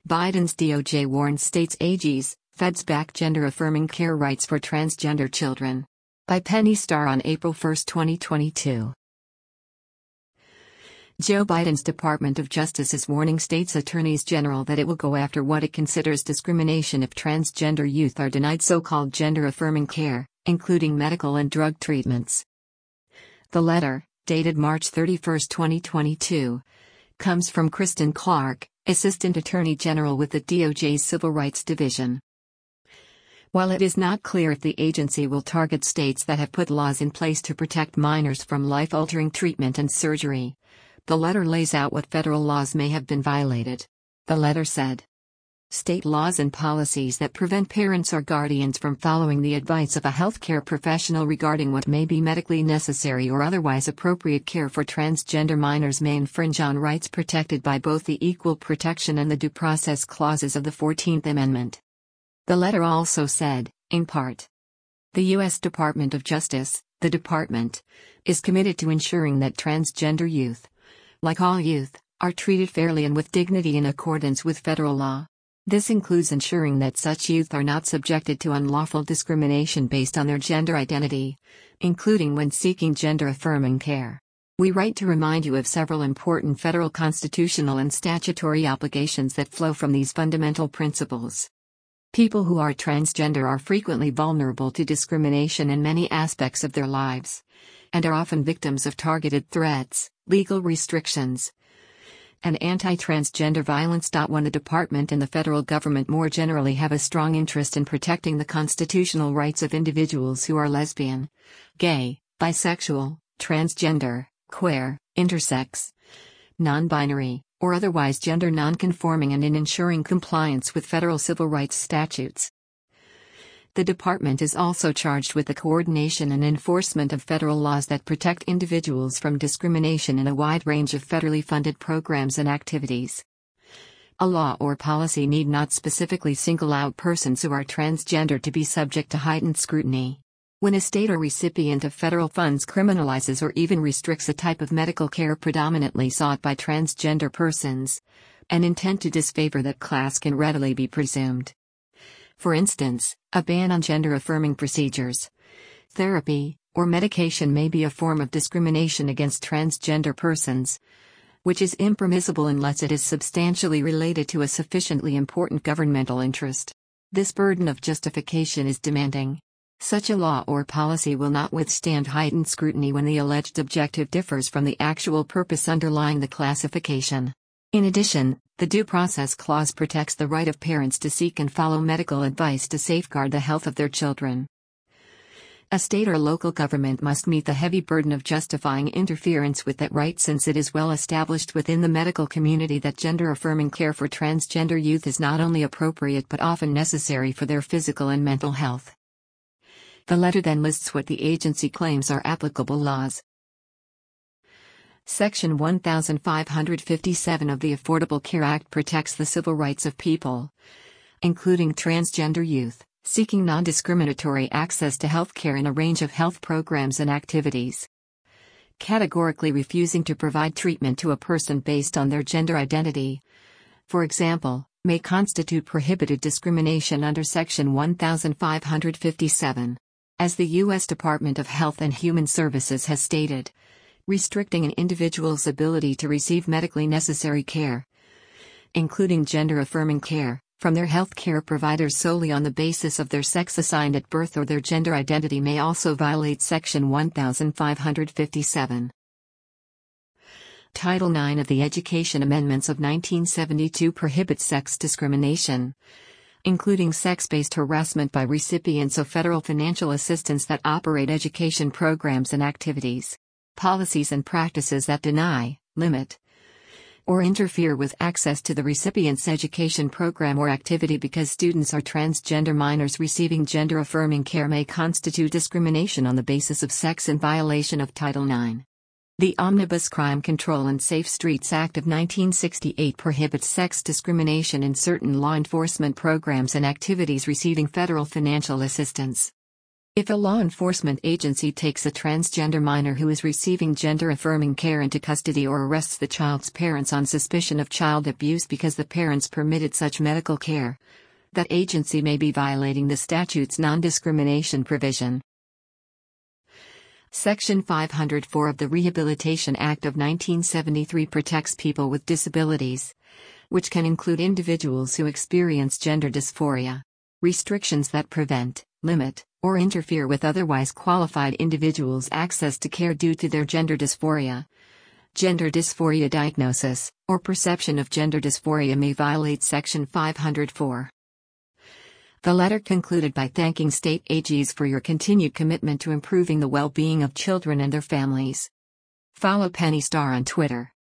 Biden's DOJ warns states' AGs, feds back gender-affirming care rights for transgender children. By Penny Starr on April 1, 2022. Joe Biden's Department of Justice is warning states' attorneys general that it will go after what it considers discrimination if transgender youth are denied so-called gender-affirming care, including medical and drug treatments. The letter, dated March 31, 2022, comes from Kristen Clarke, Assistant Attorney General with the DOJ's Civil Rights Division. While it is not clear if the agency will target states that have put laws in place to protect minors from life-altering treatment and surgery, the letter lays out what federal laws may have been violated. The letter said, state laws and policies that prevent parents or guardians from following the advice of a healthcare professional regarding what may be medically necessary or otherwise appropriate care for transgender minors may infringe on rights protected by both the Equal Protection and the Due Process Clauses of the 14th Amendment. The letter also said, in part, the U.S. Department of Justice, the Department, is committed to ensuring that transgender youth, like all youth, are treated fairly and with dignity in accordance with federal law. This includes ensuring that such youth are not subjected to unlawful discrimination based on their gender identity, including when seeking gender-affirming care. We write to remind you of several important federal constitutional and statutory obligations that flow from these fundamental principles. People who are transgender are frequently vulnerable to discrimination in many aspects of their lives, and are often victims of targeted threats, legal restrictions, and anti-transgender violence. When the department and the federal government more generally have a strong interest in protecting the constitutional rights of individuals who are lesbian, gay, bisexual, transgender, queer, intersex, non-binary, or otherwise gender non-conforming, and in ensuring compliance with federal civil rights statutes. The department is also charged with the coordination and enforcement of federal laws that protect individuals from discrimination in a wide range of federally funded programs and activities. A law or policy need not specifically single out persons who are transgender to be subject to heightened scrutiny. When a state or recipient of federal funds criminalizes or even restricts a type of medical care predominantly sought by transgender persons, an intent to disfavor that class can readily be presumed. For instance, a ban on gender-affirming procedures, therapy, or medication may be a form of discrimination against transgender persons, which is impermissible unless it is substantially related to a sufficiently important governmental interest. This burden of justification is demanding. Such a law or policy will not withstand heightened scrutiny when the alleged objective differs from the actual purpose underlying the classification. In addition, the Due Process Clause protects the right of parents to seek and follow medical advice to safeguard the health of their children. A state or local government must meet the heavy burden of justifying interference with that right, since it is well established within the medical community that gender-affirming care for transgender youth is not only appropriate but often necessary for their physical and mental health. The letter then lists what the agency claims are applicable laws. Section 1557 of the Affordable Care Act protects the civil rights of people, including transgender youth, seeking non-discriminatory access to health care in a range of health programs and activities. Categorically refusing to provide treatment to a person based on their gender identity, for example, may constitute prohibited discrimination under Section 1557. As the U.S. Department of Health and Human Services has stated, restricting an individual's ability to receive medically necessary care, including gender-affirming care, from their health care providers solely on the basis of their sex assigned at birth or their gender identity may also violate Section 1557. Title IX of the Education Amendments of 1972 prohibits sex discrimination, including sex-based harassment by recipients of federal financial assistance that operate education programs and activities. Policies and practices that deny, limit, or interfere with access to the recipient's education program or activity because students are transgender minors receiving gender-affirming care may constitute discrimination on the basis of sex in violation of Title IX. The Omnibus Crime Control and Safe Streets Act of 1968 prohibits sex discrimination in certain law enforcement programs and activities receiving federal financial assistance. If a law enforcement agency takes a transgender minor who is receiving gender-affirming care into custody or arrests the child's parents on suspicion of child abuse because the parents permitted such medical care, that agency may be violating the statute's non-discrimination provision. Section 504 of the Rehabilitation Act of 1973 protects people with disabilities, which can include individuals who experience gender dysphoria. Restrictions that prevent, limit, or interfere with otherwise qualified individuals' access to care due to their gender dysphoria, diagnosis, or perception of gender dysphoria may violate Section 504. The letter concluded by thanking state AGs for your continued commitment to improving the well-being of children and their families. Follow Penny Starr on Twitter.